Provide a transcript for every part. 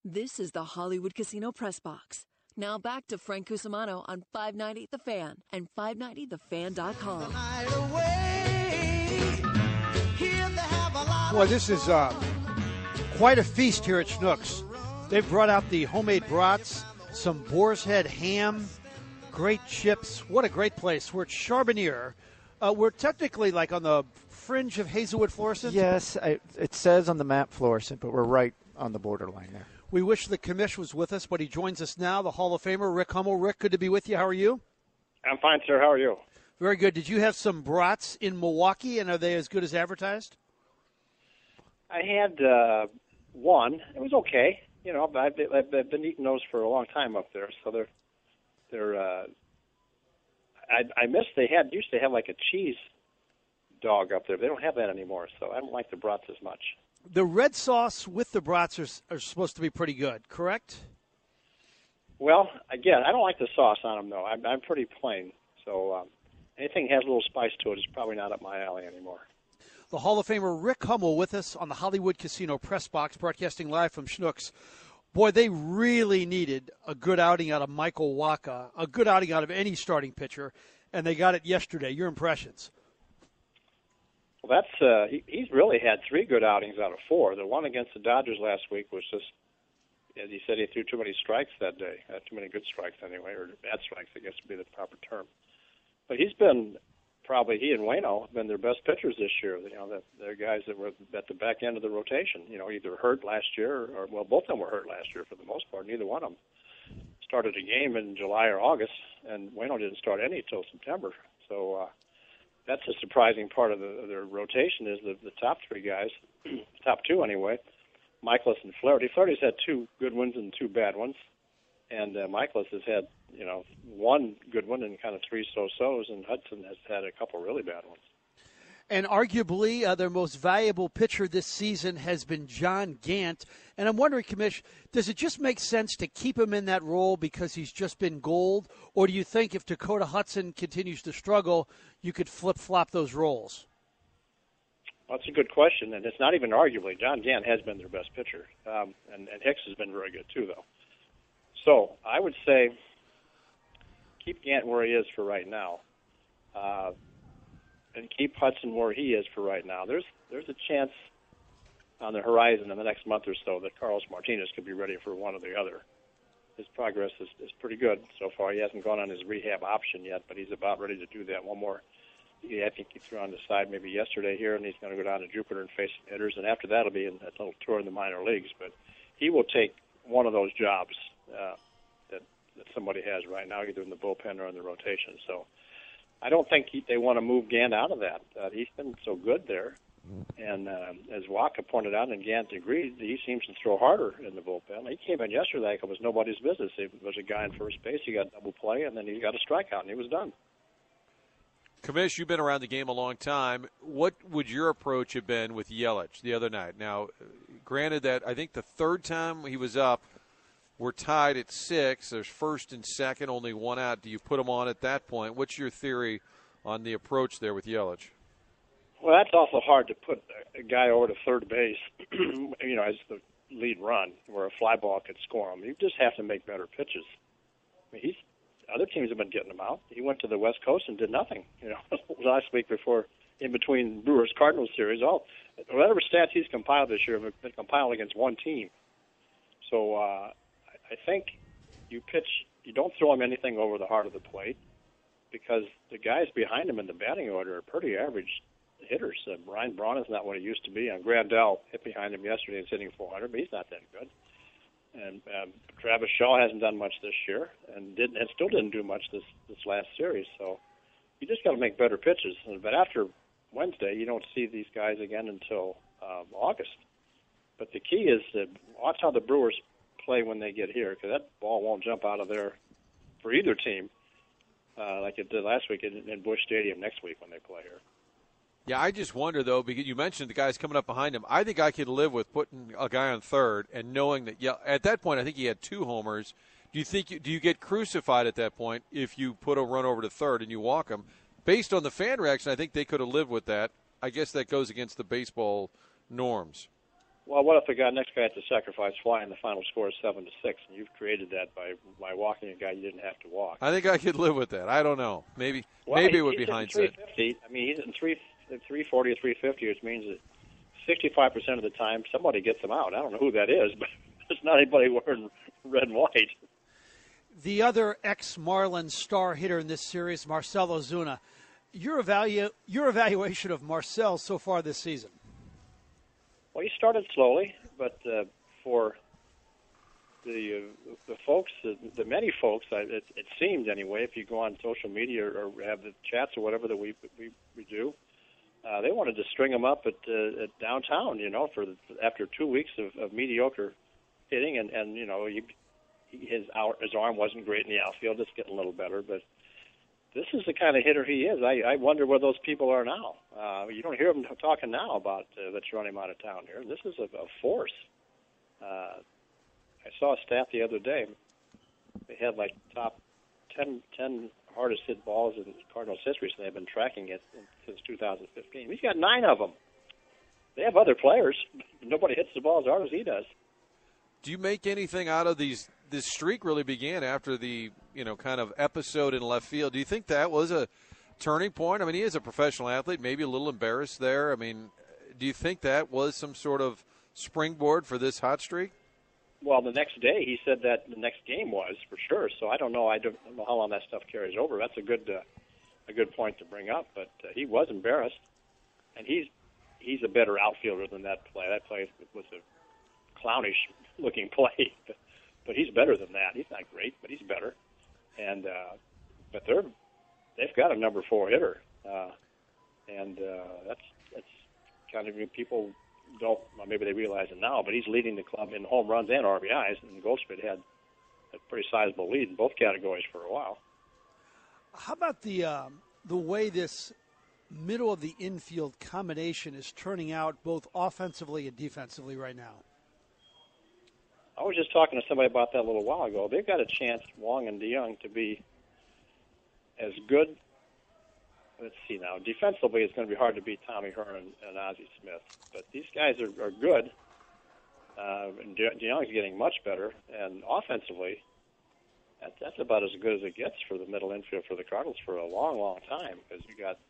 This is the Hollywood Casino Press Box. Now back to Frank Cusimano on 590 The Fan and 590thefan.com. Boy, this is quite a feast here at Schnucks. They've brought out the homemade brats, some boar's head ham, great chips. What a great place. We're at Charbonnier. We're technically like on the fringe of Hazelwood Florissant. Yes, it says on the map Florissant, but we're right on the borderline there. We wish the commish was with us, but he joins us now, the Hall of Famer, Rick Hummel. Rick, good to be with you. How are you? I'm fine, sir. How are you? Very good. Did you have some brats in Milwaukee, and are they as good as advertised? I had one. It was okay. You know, I've been eating those for a long time up there, so they're. I miss they used to have like a cheese dog up there. They don't have that anymore, so I don't like the brats as much. The red sauce with the brats are supposed to be pretty good, correct? Well, again, I don't like the sauce on them, though. I'm pretty plain. So anything that has a little spice to it is probably not up my alley anymore. The Hall of Famer Rick Hummel with us on the Hollywood Casino Press Box, broadcasting live from Schnucks. Boy, they really needed a good outing out of Michael Wacha, a good outing out of any starting pitcher, and they got it yesterday. Your impressions? Well, he's really had 3 good outings out of 4. The one against the Dodgers last week was just, as he said, he threw too many strikes that day. Too many good strikes anyway, or bad strikes, I guess would be the proper term. But he and Waino have been their best pitchers this year. You know, they're guys that were at the back end of the rotation. You know, either hurt last year or both of them were hurt last year for the most part. Neither one of them started a game in July or August, and Waino didn't start any until September. So that's a surprising part of their rotation is the top 3 guys, top 2 anyway, Michaelis and Flaherty. Flaherty's had 2 good ones and 2 bad ones, and Michaelis has had 1 good one and kind of 3 so-sos, and Hudson has had a couple really bad ones. And arguably their most valuable pitcher this season has been John Gant. And I'm wondering, Commish, does it just make sense to keep him in that role because he's just been gold? Or do you think if Dakota Hudson continues to struggle, you could flip-flop those roles? Well, that's a good question, and it's not even arguably. John Gant has been their best pitcher, and Hicks has been very good too, though. So I would say keep Gant where he is for right now. And keep Hudson where he is for right now. There's a chance on the horizon in the next month or so that Carlos Martinez could be ready for one or the other. His progress is pretty good so far. He hasn't gone on his rehab option yet, but he's about ready to do that one more. I think he threw on the side maybe yesterday here, and he's going to go down to Jupiter and face some hitters, and after that he'll be in that little tour in the minor leagues. But he will take one of those jobs that somebody has right now, either in the bullpen or in the rotation. So I don't think they want to move Gant out of that. He's been so good there. And as Wacha pointed out, and Gant agreed, he seems to throw harder in the bullpen. He came in yesterday like it was nobody's business. It was a guy in first base. He got double play, and then he got a strikeout, and he was done. Commish, you've been around the game a long time. What would your approach have been with Yelich the other night? Now, granted that I think the third time he was up, we're tied at 6. There's first and second, only 1 out. Do you put him on at that point? What's your theory on the approach there with Yelich? Well, that's awful hard to put a guy over to third base, as the lead run, where a fly ball could score him. You just have to make better pitches. I mean, other teams have been getting him out. He went to the West Coast and did nothing. Last week in between Brewers-Cardinals series, whatever stats he's compiled this year have been compiled against one team. So I think you don't throw him anything over the heart of the plate because the guys behind him in the batting order are pretty average hitters. Ryan Braun is not what he used to be. Grandal hit behind him yesterday and is hitting 400, but he's not that good. And Travis Shaw hasn't done much this year and still didn't do much this last series. So you just got to make better pitches. But after Wednesday, you don't see these guys again until August. But the key is to watch how the Brewers play when they get here, because that ball won't jump out of there for either team like it did last week in Busch Stadium next week when they play here. Yeah, I just wonder, though, because you mentioned the guys coming up behind him. I think I could live with putting a guy on third and knowing that, at that point, I think he had 2 homers. Do you get crucified at that point if you put a run over to third and you walk him? Based on the fan reaction, I think they could have lived with that. I guess that goes against the baseball norms. Well, what if the next guy at the sacrifice fly and the final score is 7-6, and you've created that by walking a guy you didn't have to walk? I think I could live with that. I don't know. Maybe it would be hindsight. 350. I mean, he's in 340 or 350, which means that 65% of the time somebody gets him out. I don't know who that is, but it's not anybody wearing red and white. The other ex-Marlins star hitter in this series, Marcell Ozuna. Your evaluation of Marcell so far this season? Well, he started slowly, but for the folks, the many folks, it seems anyway, if you go on social media or have the chats or whatever that we do, they wanted to string him up at downtown, after 2 weeks of mediocre hitting, and his arm wasn't great in the outfield. It's getting a little better, but this is the kind of hitter he is. I wonder where those people are now. You don't hear them talking now about let's run him out of town here. This is a force. I saw a stat the other day. They had like top 10 hardest hit balls in Cardinals history, so they've been tracking it since 2015. He's got 9 of them. They have other players. Nobody hits the ball as hard as he does. Do you make anything out of this streak really began after the, kind of episode in left field? Do you think that was a turning point? I mean, he is a professional athlete, maybe a little embarrassed there. I mean, do you think that was some sort of springboard for this hot streak? Well, the next day he said that the next game was, for sure. So I don't know. I don't know how long that stuff carries over. That's a good point to bring up. But he was embarrassed, and he's a better outfielder than that play. That play was a clownish-looking play, but he's better than that. He's not great, but he's better. And but they've got a number 4 hitter, and that's kind of people don't. Well, maybe they realize it now, but he's leading the club in home runs and RBIs, and Goldschmidt had a pretty sizable lead in both categories for a while. How about the way this middle of the infield combination is turning out both offensively and defensively right now? I was just talking to somebody about that a little while ago. They've got a chance, Wong and DeYoung, to be as good. Let's see now. Defensively, it's going to be hard to beat Tommy Hearn and Ozzie Smith. But these guys are good. And DeYoung's getting much better. And offensively, that's about as good as it gets for the middle infield for the Cardinals for a long, long time. Because you got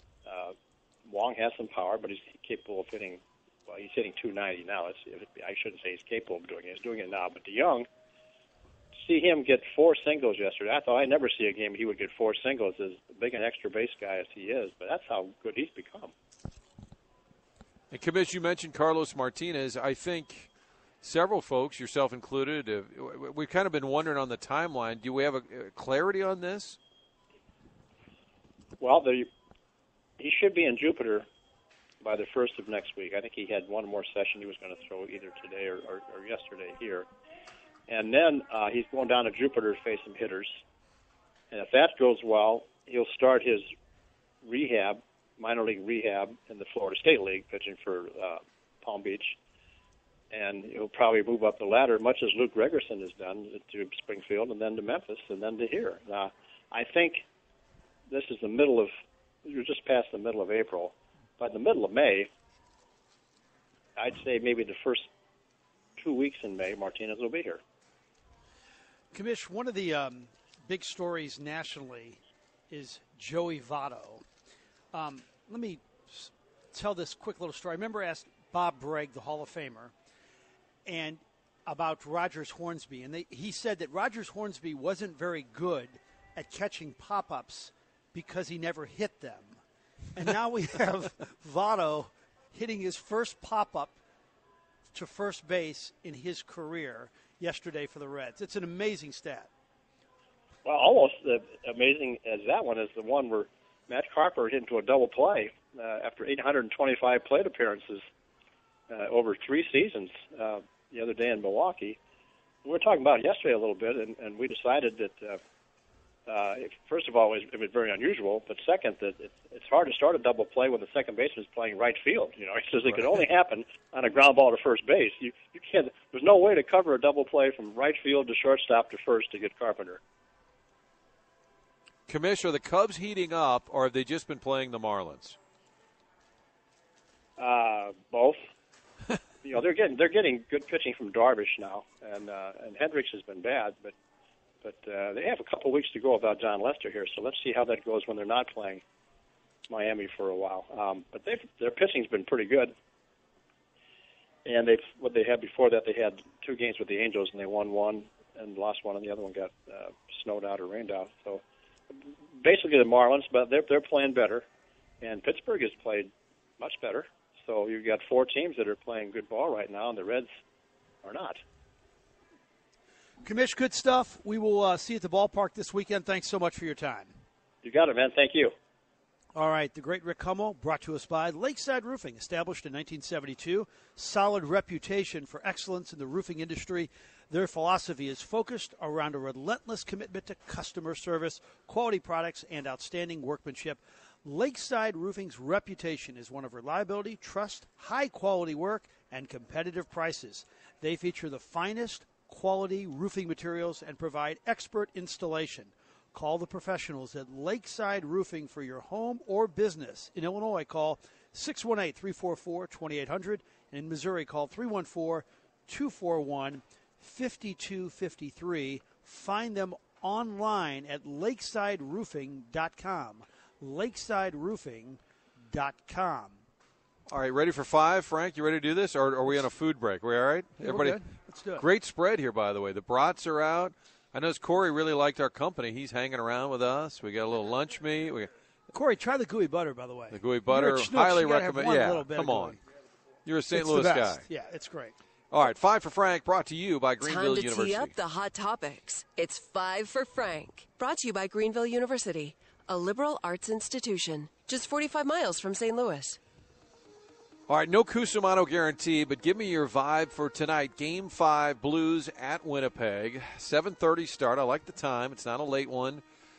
Wong has some power, but he's capable of hitting. Well, he's hitting 290 now. I shouldn't say he's capable of doing it. He's doing it now. But DeYoung, see him get 4 singles yesterday. I thought I'd never see a game he would get 4 singles, as big an extra base guy as he is. But that's how good he's become. And, Commish, you mentioned Carlos Martinez. I think several folks, yourself included, we've kind of been wondering on the timeline. Do we have a clarity on this? Well, he should be in Jupiter by the 1st of next week. I think he had one more session he was going to throw either today or yesterday here. And then he's going down to Jupiter to face some hitters. And if that goes well, he'll start his minor league rehab in the Florida State League, pitching for Palm Beach. And he'll probably move up the ladder, much as Luke Gregerson has done, to Springfield and then to Memphis and then to here. I think this is you're just past the middle of April. By the middle of May, I'd say maybe the first 2 weeks in May, Martinez will be here. Commish, one of the big stories nationally is Joey Votto. Let me tell this quick little story. I remember I asked Bob Bragg, the Hall of Famer, and about Rogers Hornsby, and he said that Rogers Hornsby wasn't very good at catching pop-ups because he never hit them. And now we have Votto hitting his first pop-up to first base in his career yesterday for the Reds. It's an amazing stat. Well, almost as amazing as that one is the one where Matt Carper hit into a double play after 825 plate appearances over 3 seasons the other day in Milwaukee. We were talking about it yesterday a little bit, and we decided that first of all, it was very unusual, but second, that it's hard to start a double play when the second baseman is playing right field. He says it can only happen on a ground ball to first base. You can't. There's no way to cover a double play from right field to shortstop to first to get Carpenter. Commish, are the Cubs heating up, or have they just been playing the Marlins? Both. they're getting good pitching from Darvish now, and Hendricks has been bad, but they have a couple weeks to go without John Lester here, so let's see how that goes when they're not playing Miami for a while. But their pitching's been pretty good, and what they had before that, they had 2 games with the Angels, and they won one and lost one, and the other one got snowed out or rained out. So basically the Marlins, but they're playing better, and Pittsburgh has played much better. So you've got 4 teams that are playing good ball right now, and the Reds are not. Commish, good stuff. We will see you at the ballpark this weekend. Thanks so much for your time. You got it, man. Thank you. All right, the great Rick Hummel, brought to us by Lakeside Roofing, established in 1972. Solid reputation for excellence in the roofing industry. Their philosophy is focused around a relentless commitment to customer service, quality products, and outstanding workmanship. Lakeside Roofing's reputation is one of reliability, trust, high-quality work, and competitive prices. They feature the finest quality roofing materials and provide expert installation. Call the professionals at Lakeside Roofing for your home or business. In Illinois, call 618-344-2800. And in Missouri, call 314-241-5253. Find them online at lakesideroofing.com. lakesideroofing.com. All right, ready for 5, Frank? You ready to do this, or are we on a food break? Are we all right? Yeah, everybody, we're good. Let's do it. Great spread here, by the way. The brats are out. I noticed Corey really liked our company. He's hanging around with us. We got a little lunch meat. Corey, try the gooey butter, by the way. The gooey butter, You're a Schnucks. highly You gotta have recommend. one Yeah, little bit come of on. gooey. You're a St. It's Louis the best. guy. Yeah, it's great. All right, 5 for Frank, brought to you by Greenville Time to University. tee up the hot topics. It's 5 for Frank. Brought to you by Greenville University, a liberal arts institution, just 45 miles from St. Louis. All right, no Cusumano guarantee, but give me your vibe for tonight. Game 5, Blues at Winnipeg. 7:30 start. I like the time. It's not a late one.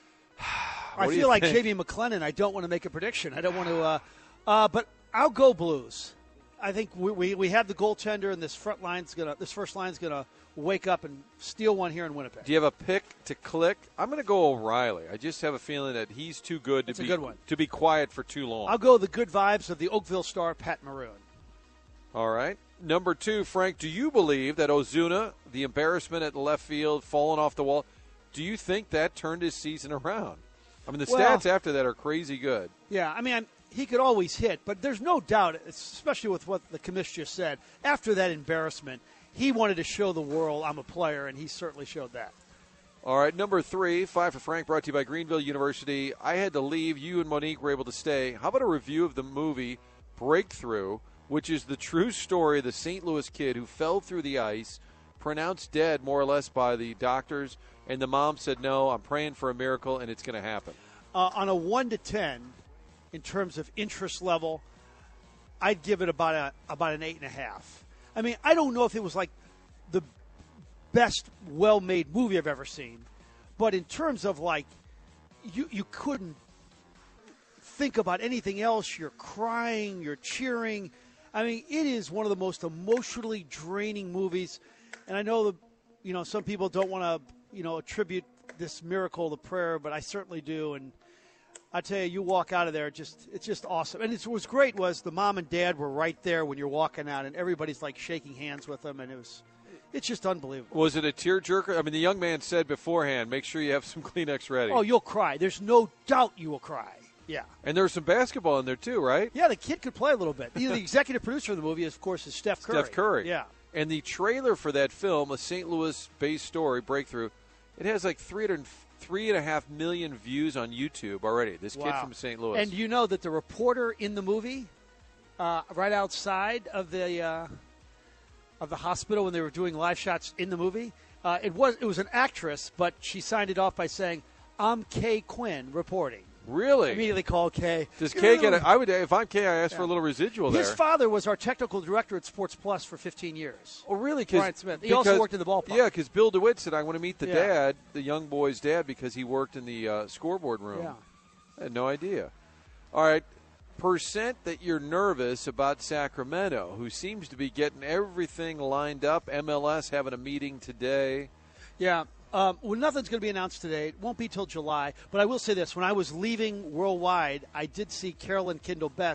I feel like J.B. McLennan. I don't want to make a prediction. I don't want to, but I'll go Blues. I think we have the goaltender, and this first line's gonna wake up and steal one here in Winnipeg. Do you have a pick to click? I'm going to go O'Reilly. I just have a feeling that he's too good That's a good one. to be quiet for too long. I'll go the good vibes of the Oakville star, Pat Maroon. All right. Number 2, Frank, do you believe that Ozuna, the embarrassment at the left field, falling off the wall, do you think that turned his season around? I mean, the stats after that are crazy good. Yeah, I mean, he could always hit, but there's no doubt, especially with what the commissioner just said, after that embarrassment, he wanted to show the world I'm a player, and he certainly showed that. All right, number 3, 5 for Frank, brought to you by Greenville University. I had to leave. You and Monique were able to stay. How about a review of the movie Breakthrough, which is the true story of the St. Louis kid who fell through the ice, pronounced dead more or less by the doctors, and the mom said, no, I'm praying for a miracle, and it's going to happen. On a 1 to 10, in terms of interest level, I'd give it about an 8.5. I mean, I don't know if it was like the best well-made movie I've ever seen, but in terms of like, you couldn't think about anything else. You're crying, you're cheering. I mean, it is one of the most emotionally draining movies. And I know that, some people don't want to, attribute this miracle to prayer, but I certainly do. And I tell you, you walk out of there, it's just awesome. And what was great was the mom and dad were right there when you're walking out, and everybody's like shaking hands with them, and it's just unbelievable. Was it a tearjerker? I mean, the young man said beforehand, make sure you have some Kleenex ready. Oh, you'll cry. There's no doubt you will cry. Yeah. And there was some basketball in there too, right? Yeah, the kid could play a little bit. The executive producer of the movie, of course, is Steph Curry. Steph Curry. Yeah. And the trailer for that film, a St. Louis-based story, Breakthrough, it has like 3.5 million views on YouTube already. This kid from St. Louis. And you know that the reporter in the movie, right outside of the hospital when they were doing live shots in the movie, it was an actress, but she signed it off by saying, "I'm Kay Quinn reporting." Really? Immediately call Kay. Does Kay get I would, if I'm Kay, I ask for a little residual there. His father was our technical director at Sports Plus for 15 years. Oh, really? Brian Smith. He also worked in the ballpark. Yeah, because Bill DeWitt said, I want to meet the dad, the young boy's dad, because he worked in the scoreboard room. Yeah. I had no idea. All right. Percent that you're nervous about Sacramento, who seems to be getting everything lined up. MLS having a meeting today. Yeah. Well, nothing's going to be announced today. It won't be till July. But I will say this. When I was leaving Worldwide, I did see Carolyn Kindle Betts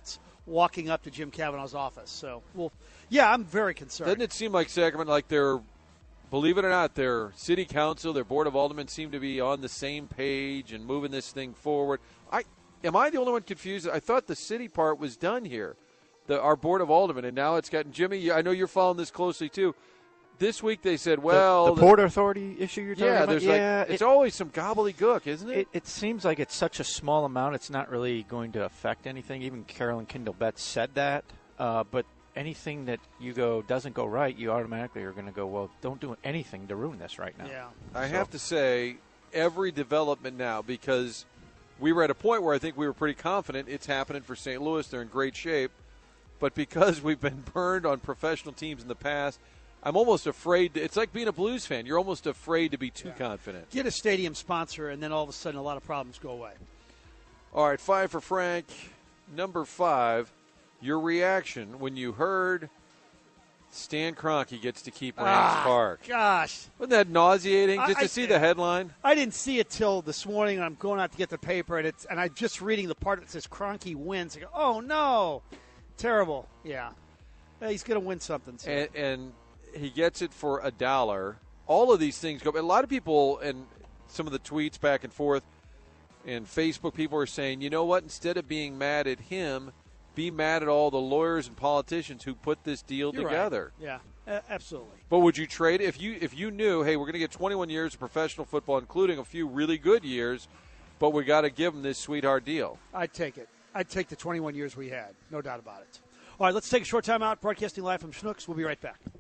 walking up to Jim Kavanaugh's office. So, well, yeah, I'm very concerned. Doesn't it seem like Sacramento, like they're, believe it or not, their city council, their board of aldermen seem to be on the same page and moving this thing forward? Am I the only one confused? I thought the city part was done here, our board of aldermen, and now it's gotten Jimmy. I know you're following this closely too. This week they said, well, the Port Authority issue you're talking about? Yeah, it's always some gobbledygook, isn't it? It seems like it's such a small amount, it's not really going to affect anything. Even Carolyn Kindle Betts said that. But anything that you go doesn't go right, you automatically are going to go, well, don't do anything to ruin this right now. Yeah. I have to say, every development now, because we were at a point where I think we were pretty confident it's happening for St. Louis. They're in great shape. But because we've been burned on professional teams in the past, I'm almost afraid. It's like being a Blues fan. You're almost afraid to be too confident. Get a stadium sponsor, and then all of a sudden a lot of problems go away. All right, 5 for Frank. Number 5, your reaction when you heard Stan Kroenke gets to keep Rams Park. Gosh. Wasn't that nauseating just to see the headline? I didn't see it till this morning, and I'm going out to get the paper, and I'm just reading the part that says Kroenke wins. I go, oh, no. Terrible. Yeah. He's going to win something. So. And he gets it for $1. All of these things go. A lot of people, and some of the tweets back and forth, and Facebook people are saying, you know what? Instead of being mad at him, be mad at all the lawyers and politicians who put this deal together. Right. Yeah, absolutely. But would you trade if you knew, hey, we're going to get 21 years of professional football, including a few really good years, but we got to give them this sweetheart deal? I'd take it. I'd take the 21 years we had, no doubt about it. All right, let's take a short time out. Broadcasting live from Schnucks. We'll be right back.